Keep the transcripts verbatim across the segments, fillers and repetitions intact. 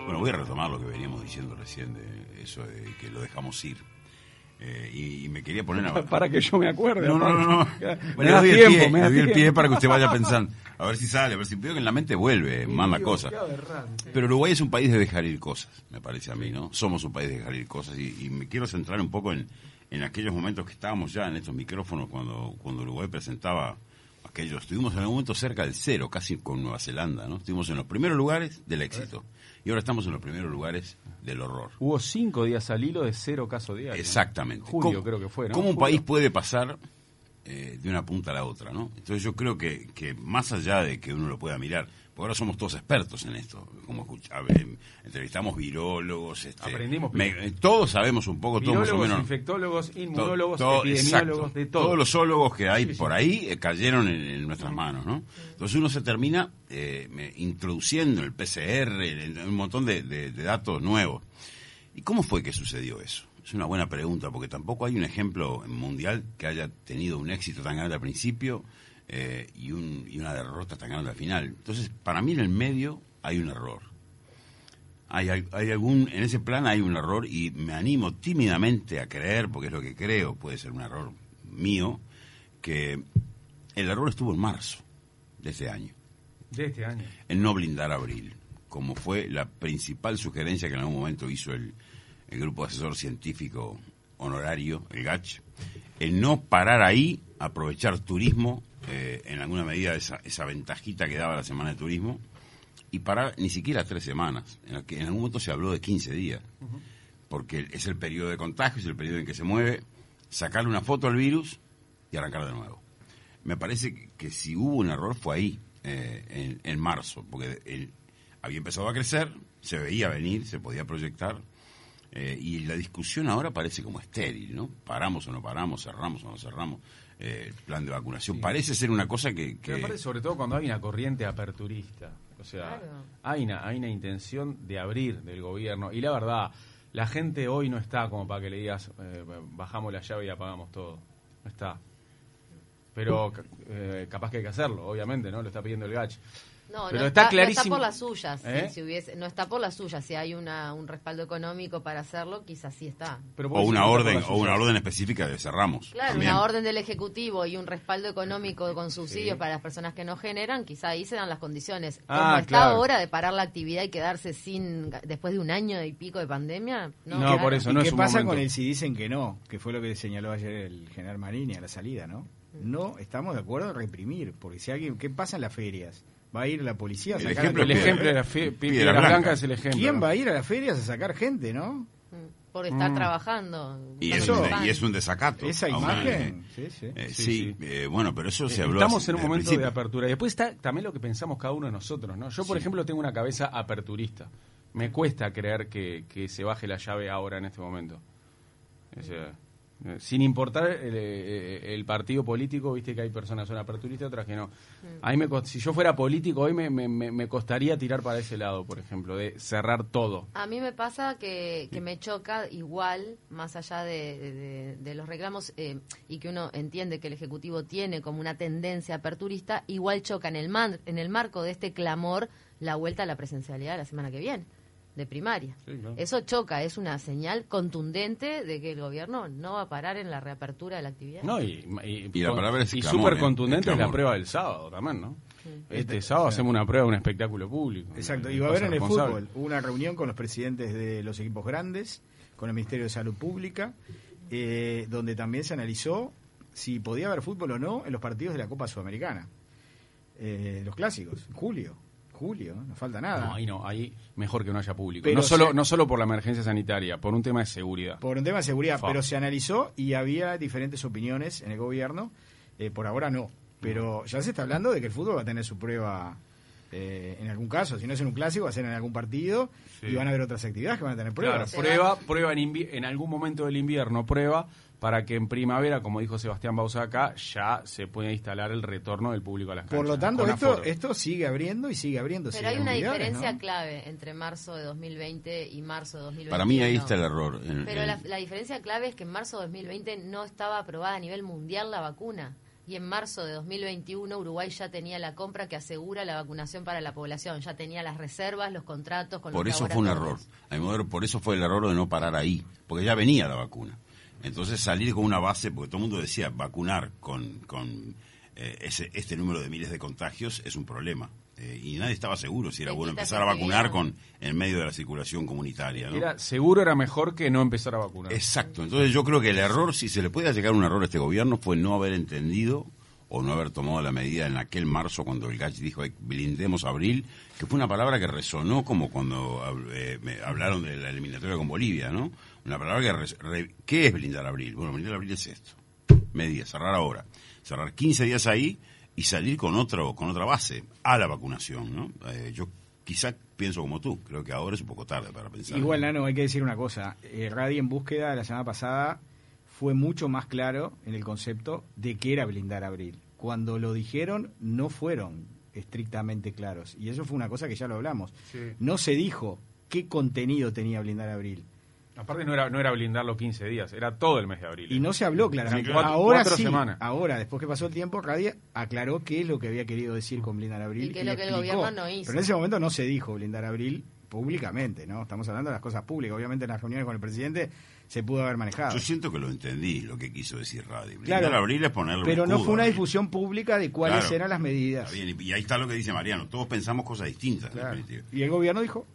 Bueno, voy a retomar lo que veníamos diciendo recién, de eso de que lo dejamos ir. Eh, y, y me quería poner a... Para que yo me acuerde. No, no, no. no. Bueno, le doy el pie, le doy el pie para que usted vaya pensando. A ver si sale, a ver si veo que en la mente vuelve mal la cosa. Pero Uruguay es un país de dejar ir cosas, me parece a mí, ¿no? Somos un país de dejar ir cosas y, y me quiero centrar un poco en, en aquellos momentos que estábamos ya en estos micrófonos cuando, cuando Uruguay presentaba aquellos. Estuvimos en algún momento cerca del cero, casi con Nueva Zelanda, ¿no? Estuvimos en los primeros lugares del éxito. Y ahora estamos en los primeros lugares del horror. Hubo cinco días al hilo de cero casos diarios. Exactamente. ¿No? Julio ¿Cómo, creo que fue, ¿no? ¿Cómo un Julio. país puede pasar eh, de una punta a la otra, ¿no? Entonces yo creo que, que más allá de que uno lo pueda mirar, porque ahora somos todos expertos en esto, como escucha, eh, entrevistamos virólogos, este, aprendimos me, eh, todos sabemos un poco, todos más o menos, infectólogos, inmunólogos, to, to, epidemiólogos, exacto, de todo. Todos los zoólogos que hay sí, sí. por ahí eh, cayeron en, en nuestras manos, ¿no? Entonces uno se termina eh, me, introduciendo el P C R, en, en un montón de, de, de datos nuevos. ¿Y cómo fue que sucedió eso? Es una buena pregunta, porque tampoco hay un ejemplo mundial que haya tenido un éxito tan grande al principio eh, y, un, y una derrota tan grande al final. Entonces, para mí en el medio hay un error. Hay, hay, hay algún, en ese plan hay un error y me animo tímidamente a creer, porque es lo que creo, puede ser un error mío, que el error estuvo en marzo de este año. De este año. En no blindar abril, como fue la principal sugerencia que en algún momento hizo el, el Grupo Asesor Científico Honorario, el G A C H, el no parar ahí, aprovechar turismo, eh, en alguna medida esa, esa ventajita que daba la semana de turismo, y parar ni siquiera tres semanas, en, el que en algún momento se habló de quince días, uh-huh. porque es el periodo de contagio, es el periodo en que se mueve, sacarle una foto al virus y arrancar de nuevo. Me parece que, que si hubo un error fue ahí, eh, en, en marzo, porque el, había empezado a crecer, se veía venir, se podía proyectar, eh, y la discusión ahora parece como estéril, ¿no? Paramos o no paramos, cerramos o no cerramos, eh, el plan de vacunación. Sí. Parece ser una cosa que... que... Me parece sobre todo cuando hay una corriente aperturista. O sea, claro. hay, una, hay una intención de abrir del gobierno. Y la verdad, la gente hoy no está como para que le digas, eh, bajamos la llave y apagamos todo. No está. Pero eh, capaz que hay que hacerlo, obviamente, ¿no? Lo está pidiendo el G A C H. No, Pero no está, está, clarísimo. No está por las suyas. ¿Eh? Si, si hubiese, no está por las suyas. Si hay una, un respaldo económico para hacerlo, quizás sí está. Pero o una orden o una orden específica de cerramos. Claro, también. Una orden del Ejecutivo y un respaldo económico con subsidios sí. para las personas que no generan, quizás ahí se dan las condiciones. Ah, Como está claro. ahora de parar la actividad y quedarse sin después de un año y pico de pandemia. No, no claro. por eso ¿Y no qué es un pasa momento. con el si dicen que no? Que fue lo que señaló ayer el general Marini a la salida, ¿no? No estamos de acuerdo en reprimir, porque si alguien, ¿qué pasa en las ferias? ¿Va a ir la policía a sacar el ejemplo, el ejemplo de la fe, Piedra Blanca. Blanca es el ejemplo. ¿Quién va a ir a las ferias a sacar gente, no? Por estar Mm. trabajando. Y es, un, y es un desacato. Esa imagen. Sí, sí. Eh, sí, sí, sí. Eh, bueno, pero eso se habló. Estamos así, en un momento principio. de apertura. Y después está también lo que pensamos cada uno de nosotros, ¿no? Yo, por Sí. ejemplo, tengo una cabeza aperturista. Me cuesta creer que, que se baje la llave ahora en este momento. O sea, eh, sin importar el, el partido político, viste que hay personas que son aperturistas, otras que no. A mí me cost- si yo fuera político hoy me, me, me costaría tirar para ese lado, por ejemplo, de cerrar todo. A mí me pasa que, que me choca igual, más allá de, de, de los reclamos eh, y que uno entiende que el Ejecutivo tiene como una tendencia aperturista, igual choca en el, man, en el marco de este clamor la vuelta a la presencialidad la semana que viene, de primaria. Sí, claro. Eso choca, es una señal contundente de que el gobierno no va a parar en la reapertura de la actividad. No, y, y, Y la palabra es y clamor, súper ¿eh? contundente Es es la clamor. prueba del sábado también, ¿no? Sí. Este sábado hacemos una prueba de un espectáculo público. Exacto, Eh, y va a haber cosa en el responsable. fútbol. Hubo una reunión con los presidentes de los equipos grandes, con el Ministerio de Salud Pública, eh, donde también se analizó si podía haber fútbol o no en los partidos de la Copa Sudamericana. Eh, los clásicos, en julio. Julio, no falta nada. No, ahí no, ahí mejor que no haya público. Pero no solo se- no solo por la emergencia sanitaria, por un tema de seguridad. Por un tema de seguridad, Fa. pero se analizó y había diferentes opiniones en el gobierno. Eh, por ahora no, pero ya se está hablando de que el fútbol va a tener su prueba eh, en algún caso. Si no es en un clásico, va a ser en algún partido Sí. y van a haber otras actividades que van a tener Claro, pruebas. prueba, prueba en, invi- en algún momento del invierno, prueba para que en primavera, como dijo Sebastián Bauza acá, ya se pueda instalar el retorno del público a las canchas. Por lo tanto, con esto, aforo. esto sigue abriendo y sigue abriendo. Pero sin hay una unidades, diferencia ¿no? clave entre marzo de dos mil veinte y marzo de dos mil veintiuno. Para mí ahí está el error. En- Pero en- la, la diferencia clave es que en marzo de dos mil veinte no estaba aprobada a nivel mundial la vacuna. Y en marzo de dos mil veintiuno Uruguay ya tenía la compra que asegura la vacunación para la población, ya tenía las reservas, los contratos con Por los eso fue un error, a mi modo, por eso fue el error de no parar ahí, porque ya venía la vacuna. Entonces salir con una base, porque todo el mundo decía vacunar con, con eh, ese, este número de miles de contagios es un problema. Eh, y nadie estaba seguro si era bueno empezar a vacunar con en medio de la circulación comunitaria, ¿no? Era, seguro era mejor que no empezar a vacunar. Exacto. Entonces yo creo que el error, si se le puede llegar un error a este gobierno, fue no haber entendido o no haber tomado la medida en aquel marzo cuando el Gach dijo blindemos abril, que fue una palabra que resonó como cuando eh, me hablaron de la eliminatoria con Bolivia, ¿no? Una palabra que... Res, re, ¿qué es blindar abril? Bueno, blindar abril es esto. Medidas, cerrar ahora. Cerrar quince días ahí y salir con otro con otra base a la vacunación, ¿no? Eh, yo quizá pienso como tú, creo que ahora es un poco tarde para pensar. Igual, Nano, hay que decir una cosa, eh, Radi en Búsqueda la semana pasada fue mucho más claro en el concepto de qué era blindar abril. Cuando lo dijeron no fueron estrictamente claros, y eso fue una cosa que ya lo hablamos. Sí. No se dijo qué contenido tenía blindar abril. Aparte no era no era blindarlo quince días, era todo el mes de abril. Y no se habló claramente. Cuatro, ahora cuatro sí, semanas. ahora, después que pasó el tiempo, Radia aclaró qué es lo que había querido decir con blindar abril. Y qué es lo que el gobierno no hizo. Pero en ese momento no se dijo blindar abril públicamente, ¿no? Estamos hablando de las cosas públicas. Obviamente en las reuniones con el presidente se pudo haber manejado. Yo siento que lo entendí, lo que quiso decir Radio. Claro, blindar abril es ponerle pero un no escudo, fue una abril. difusión pública de cuáles Claro. eran las medidas. Está bien, y ahí está lo que dice Mariano, todos pensamos cosas distintas, Claro. en definitiva. Y el gobierno dijo,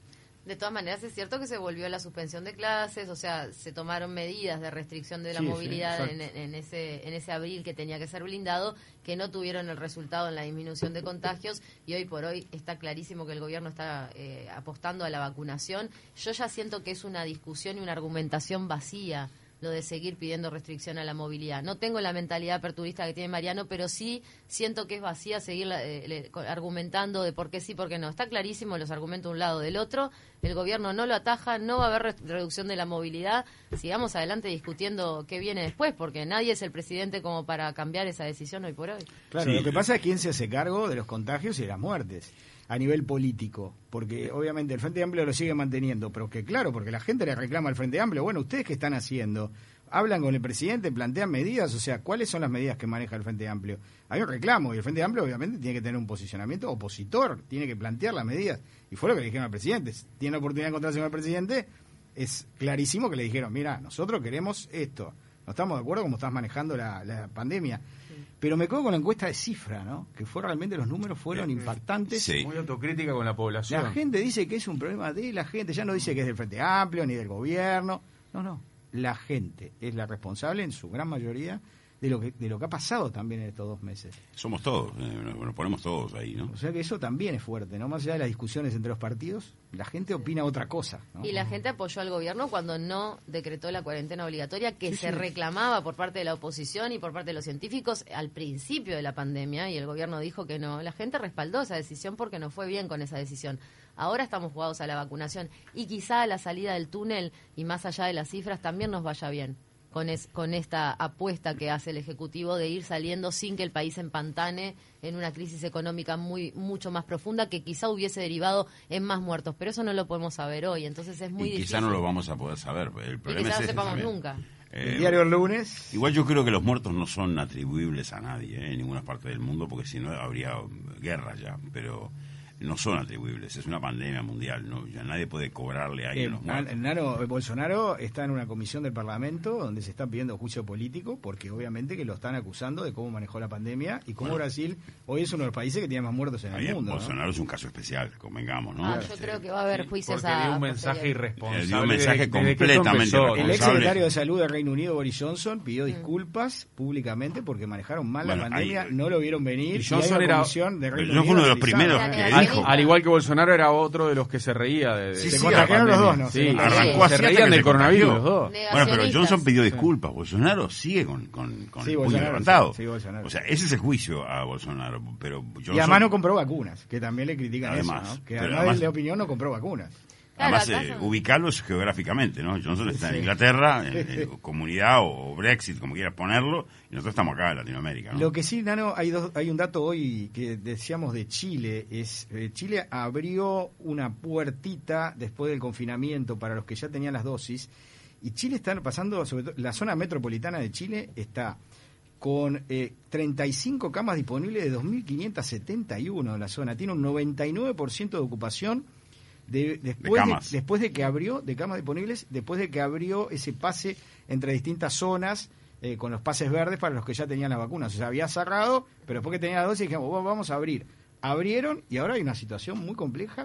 De todas maneras, es cierto que se volvió a la suspensión de clases, o sea, se tomaron medidas de restricción de la Sí, sí, movilidad en, exacto. en ese en ese abril que tenía que ser blindado, que no tuvieron el resultado en la disminución de contagios, y hoy por hoy está clarísimo que el gobierno está eh, apostando a la vacunación. Yo ya siento que es una discusión y una argumentación vacía lo de seguir pidiendo restricción a la movilidad. No tengo la mentalidad aperturista que tiene Mariano, pero sí siento que es vacía seguir eh, le, argumentando de por qué sí, por qué no. Está clarísimo los argumentos de un lado del otro, el gobierno no lo ataja, no va a haber re- reducción de la movilidad. Sigamos adelante discutiendo qué viene después, porque nadie es el presidente como para cambiar esa decisión hoy por hoy. claro, Sí. lo que pasa es quién se hace cargo de los contagios y de las muertes a nivel político, porque obviamente el Frente Amplio lo sigue manteniendo, pero que claro, porque la gente le reclama al Frente Amplio, bueno, ¿ustedes qué están haciendo? Hablan con el presidente, plantean medidas, o sea, ¿cuáles son las medidas que maneja el Frente Amplio? Hay un reclamo y el Frente Amplio obviamente tiene que tener un posicionamiento opositor, tiene que plantear las medidas, y fue lo que le dijeron al presidente. Si tiene la oportunidad de encontrarse con el presidente, es clarísimo que le dijeron, mira, nosotros queremos esto, no estamos de acuerdo con cómo estás manejando la, la pandemia. Pero me quedo con la encuesta de cifra, ¿no? Que fue realmente, los números fueron impactantes. Sí. Muy autocrítica con la población. La gente dice que es un problema de la gente, ya no dice que es del Frente Amplio ni del gobierno. No, no. La gente es la responsable, en su gran mayoría, de lo que de lo que ha pasado también en estos dos meses. Somos todos, eh, nos ponemos todos ahí, ¿no? O sea que eso también es fuerte, ¿no? Más allá de las discusiones entre los partidos, la gente opina otra cosa, ¿no? Y la gente apoyó al gobierno cuando no decretó la cuarentena obligatoria que Sí, se sí. reclamaba por parte de la oposición y por parte de los científicos al principio de la pandemia, y el gobierno dijo que no. La gente respaldó esa decisión porque no fue bien con esa decisión. Ahora estamos jugados a la vacunación y quizá a la salida del túnel y más allá de las cifras también nos vaya bien con, es, con esta apuesta que hace el Ejecutivo de ir saliendo sin que el país se empantane en una crisis económica muy mucho más profunda que quizá hubiese derivado en más muertos, pero eso no lo podemos saber hoy, entonces es muy y difícil. quizá no lo vamos a poder saber. El Y problema quizá es no ese sepamos también. nunca. Eh, El diario el lunes. Igual yo creo que los muertos no son atribuibles a nadie, ¿eh? En ninguna parte del mundo, porque si no habría guerra ya, pero no son atribuibles, es una pandemia mundial, ¿no? Ya nadie puede cobrarle a Eh, alguien los muertos. Nano, Bolsonaro está en una comisión del Parlamento donde se está pidiendo juicio político porque obviamente que lo están acusando de cómo manejó la pandemia y cómo Bueno. Brasil hoy es uno de los países que tiene más muertos en Está el bien, mundo, ¿no? Bolsonaro es un caso especial, convengamos, ¿no? Ah, yo Este, creo que va a haber juicios Porque a dio un mensaje posteriori. irresponsable. Eh, dio un mensaje desde- desde que esto completamente empezó. El ex responsable. secretario de Salud del Reino Unido, Boris Johnson, pidió Mm. disculpas públicamente porque manejaron mal Bueno, la pandemia, ahí- no lo vieron venir. Y hay Johnson una era- comisión de Reino Pero no fue uno de los Unido primeros analizada. que Al- dijo. Al igual que Bolsonaro era otro de los que se reía de, de- Sí, de se la contagiaron los pandemia. dos, ¿no? Sí, Se Arrancó se así hasta reían que del se coronavirus contagió. los dos. Bueno, pero Negacionistas. Johnson pidió disculpas. Bolsonaro sigue con, con, con Sí, el puño Bolsonaro, levantado. sí, sí, Bolsonaro. O sea, ese es el juicio a Bolsonaro. Pero Johnson, Y además no compró vacunas, que también le critican Además, eso, ¿no? Que pero además, además- de opinión no compró vacunas. Claro, además, acá eh, son- ubicarlos geográficamente, ¿no? Johnson está Sí. en Inglaterra, en, en comunidad o Brexit, como quieras ponerlo, y nosotros estamos acá en Latinoamérica, ¿no? Lo que sí, Nano, hay, dos, hay un dato hoy que decíamos de Chile, es eh, Chile abrió una puertita después del confinamiento para los que ya tenían las dosis, y Chile está pasando, sobre todo, la zona metropolitana de Chile está con eh, treinta y cinco camas disponibles de dos mil quinientos setenta y uno en la zona. Tiene un noventa y nueve por ciento de ocupación de, después, de de, después de que abrió, de camas disponibles, después de que abrió ese pase entre distintas zonas eh, con los pases verdes para los que ya tenían las vacunas. O sea, había cerrado, pero después que tenía la dosis dijimos, oh, vamos a abrir. Abrieron y ahora hay una situación muy compleja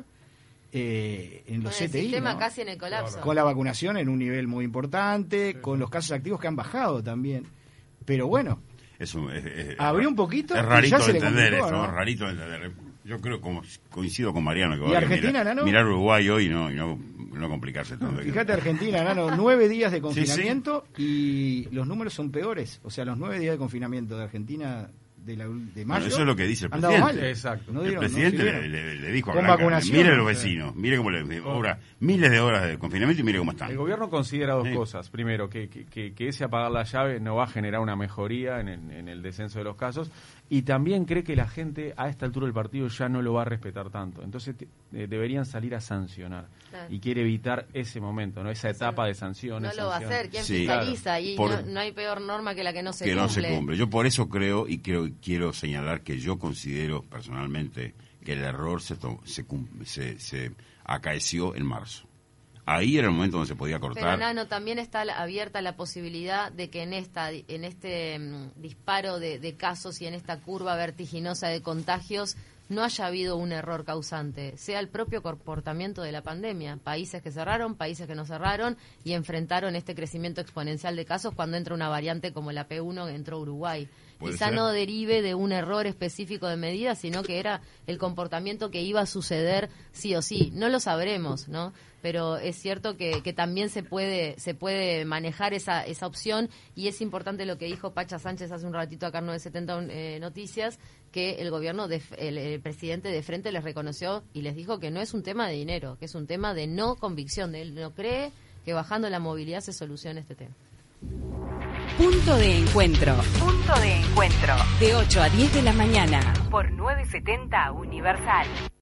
eh, en los con C T I. El sistema ¿no? casi en el colapso. Con la vacunación en un nivel muy importante, Sí, con sí. los casos activos que han bajado también. Pero bueno, Es un, es, es- abrió un poquito Es y rarito ya se de le entender complicó, esto, ¿no? es rarito de entender. Yo creo, como coincido con Mariano, que ¿Y va a Argentina, mirar, Nano? mirar Uruguay hoy y no, y no, no complicarse tanto. Fíjate Argentina, Nano, nueve días de confinamiento y los números son peores. O sea, los nueve días de confinamiento de Argentina de, la, de mayo. Bueno, eso es lo que dice el han dado presidente. mal. Exacto. No El dieron, no presidente le, sirvieron. le- le dijo a Con Blanca, vacunación, mire a los sí. vecinos, mire cómo le obra miles de horas de confinamiento y mire cómo están. El gobierno considera dos Sí. cosas. Primero, que, que, que- que ese apagar la llave no va a generar una mejoría en el, en el descenso de los casos. Y también cree que la gente a esta altura del partido ya no lo va a respetar tanto. Entonces te- eh, deberían salir a sancionar. Claro. Y quiere evitar ese momento, no esa etapa de sanciones. No lo va a sanciones. hacer. ¿Quién Sí. fiscaliza? Y Por- no, no hay peor norma que la que no se que cumple. no se cumple. Yo por eso creo y creo, quiero señalar que yo considero personalmente que el error se, to- se, cum- se, se acaeció en marzo. Ahí era el momento donde se podía Pero cortar. Nano, también está la- abierta la posibilidad de que en esta en este mm, disparo de, de casos y en esta curva vertiginosa de contagios no haya habido un error causante, sea el propio comportamiento de la pandemia. Países que cerraron, países que no cerraron y enfrentaron este crecimiento exponencial de casos cuando entra una variante como la P uno que entró a Uruguay. Puede Quizá ser. no derive de un error específico de medidas, sino que era el comportamiento que iba a suceder sí o sí. No lo sabremos, ¿no? Pero es cierto que, que también se puede se puede manejar esa esa opción y es importante lo que dijo Pacha Sánchez hace un ratito acá en novecientos setenta eh, Noticias, que el gobierno, de, el, el presidente de frente les reconoció y les dijo que no es un tema de dinero, que es un tema de no convicción. Él no cree que bajando la movilidad se solucione este tema. Punto de encuentro. Punto de encuentro. De ocho a diez de la mañana. Por novecientos setenta Universal.